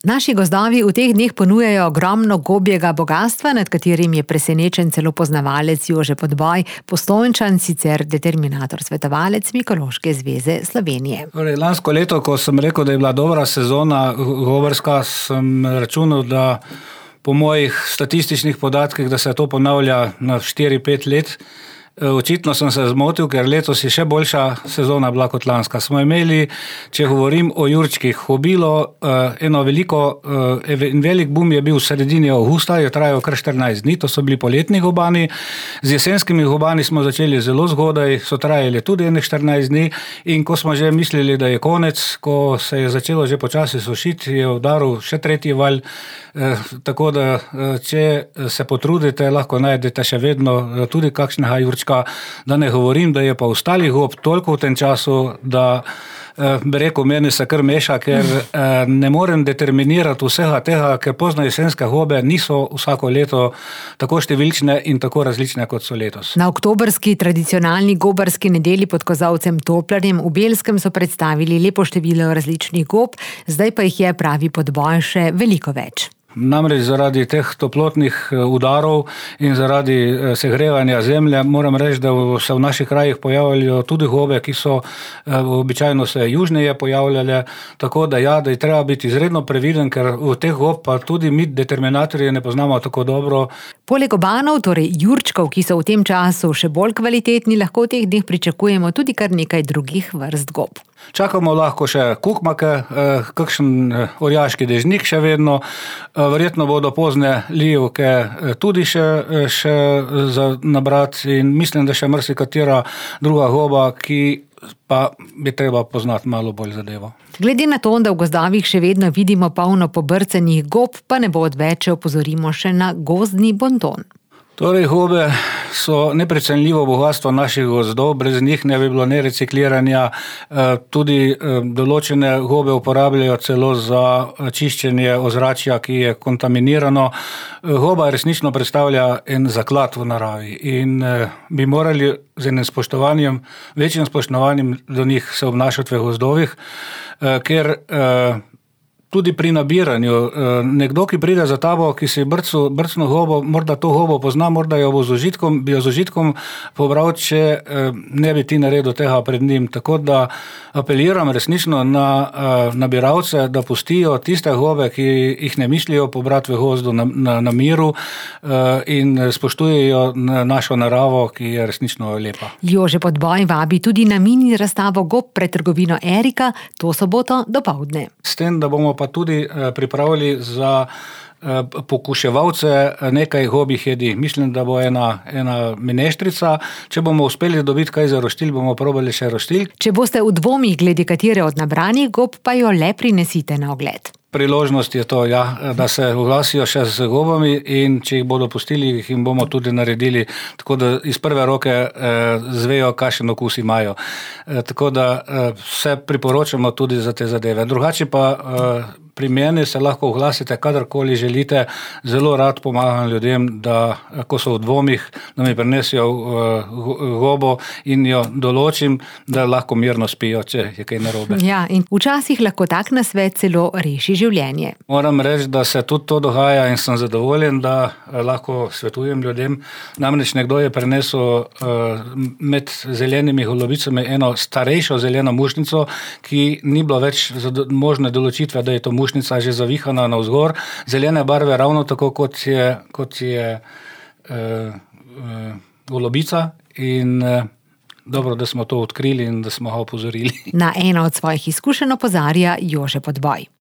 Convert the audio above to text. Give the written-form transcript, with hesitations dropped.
Naši gozdovi v teh dneh ponujajo ogromno gobjega bogastva, nad katerim je presenečen celo poznavalec Jože Podboj, Postojnčan, sicer determinator, svetovalec Mikološke zveze Slovenije. Lansko leto, ko sem rekel, da je bila dobra sezona gobarska, sem računal, da po mojih statističnih podatkih, da se to ponavlja na 4-5 let. Očitno sem se zmotil, ker letos je še boljša sezona bila kot lanska. Smo imeli, če govorim o jurčkih, hobilo eno velik boom je bil v sredini avgusta, je trajal kar 14 dni, to so bili poletni gobani. Z jesenskimi gobani smo začeli zelo zgodaj, so trajali tudi 14 dni in ko smo že mislili, da je konec, ko se je začelo že počasi sušiti, je udaril še tretji val, tako da če se potrudite, lahko najdete še vedno tudi kakšnega jurčka. Da ne govorim, da je pa ostalih gob toliko v tem času, da bi rekel, meni se kar meša, ker ne morem determinirati vsega tega, ker pozno jesenske gobe niso vsako leto tako številčne in tako različne, kot so letos. Na oktobrski tradicionalni gobarski nedelji pod kozolcem Toplarjem v Belskem so predstavili lepo število različnih gob, zdaj pa jih je, pravi Podboj, še veliko več. Namreč zaradi teh toplotnih udarov in zaradi segrevanja zemlje moram reči, da se v naših krajih pojavljajo tudi gobe, ki so običajno se južneje pojavljale, tako da da je treba biti izredno previden, ker v teh gob pa tudi mi determinatorji ne poznamo tako dobro. Poleg gobanov, torej jurčkov, ki so v tem času še bolj kvalitetni, lahko v teh dneh pričakujemo tudi kar nekaj drugih vrst gob. Čakamo lahko še kukmake, kakšen orjaški dežnik še vedno, verjetno bodo pozne lijevke tudi še za nabrati in mislim, da še marsikatera druga goba, ki pa bi treba poznati malo bolj zadevo. Glede na to, da v gozdovih še vedno vidimo polno pobrcanih gob, pa ne bo odveč, če opozorimo še na gozdni bonton. Torej, gobe so neprecenljivo bogatstvo naših gozdov, brez njih ne bi bilo ne recikliranja, tudi določene gobe uporabljajo celo za čiščenje ozračja, ki je kontaminirano. Goba resnično predstavlja en zaklad v naravi in bi morali z enim spoštovanjem, večjim spoštovanjem do njih se obnašati v gozdovih, ker tudi pri nabiranju, nekdo, ki pride za tabo, ki si brcno gobo, morda to gobo pozna, morda jo bi jo z užitkom pobral, če ne bi ti naredil tega pred njim. Tako da apeliram resnično na nabiralce, da pustijo tiste gobe, ki jih ne mislijo pobrati v gozdu na miru in spoštujejo našo naravo, ki je resnično lepa. Jože Podboj vabi tudi na mini razstavo gob pred trgovino Erika, to soboto dopoldne. S tem, da bomo pa tudi pripravili za pokuševalce nekaj gobjih jedi. Mislim, da bo ena mineštrica. Če bomo uspeli dobiti kaj za roštilj, bomo probali še roštilj. Če boste v dvomih glede katere od nabranih gob, pa jo le prinesite na ogled. Priložnost je to, da se oglasijo še z gobami in če jih bodo pustili, jih bomo tudi naredili, tako da iz prve roke zvejo, kakšen okus imajo. Tako da se priporočamo tudi za te zadeve. Drugače pa pri meni se lahko oglasite, kadarkoli želite. Zelo rad pomagam ljudem, da ko so v dvomih, da mi prinesijo gobo in jo določim, da lahko mirno spijo, če je kaj narobe. Ja, in včasih lahko tak nasvet celo reši življenje. Moram reči, da se tudi to dogaja in sem zadovoljen, da lahko svetujem ljudem. Namreč nekdo je prinesel med zelenimi golobicami eno starejšo zeleno mušnico, ki ni bilo več možne določitve, da je to mušnica že zavihana navzgor, zelene barve ravno tako kot je golobica in dobro, da smo to odkrili in da smo ga opozorili. Na eno od svojih izkušenj opozarja Jože Podboj.